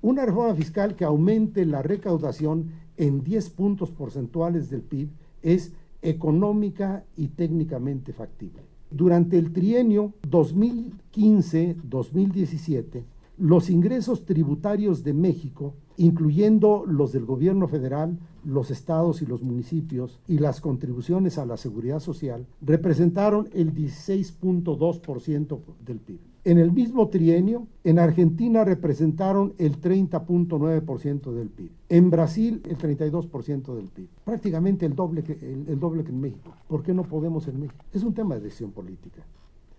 Una reforma fiscal que aumente la recaudación en 10 puntos porcentuales del PIB es económica y técnicamente factible. Durante el trienio 2015-2017, los ingresos tributarios de México, incluyendo los del gobierno federal, los estados y los municipios, y las contribuciones a la seguridad social, representaron el 16.2% del PIB. En el mismo trienio, en Argentina representaron el 30.9% del PIB. En Brasil, el 32% del PIB. Prácticamente el doble que en México. ¿Por qué no podemos en México? Es un tema de decisión política.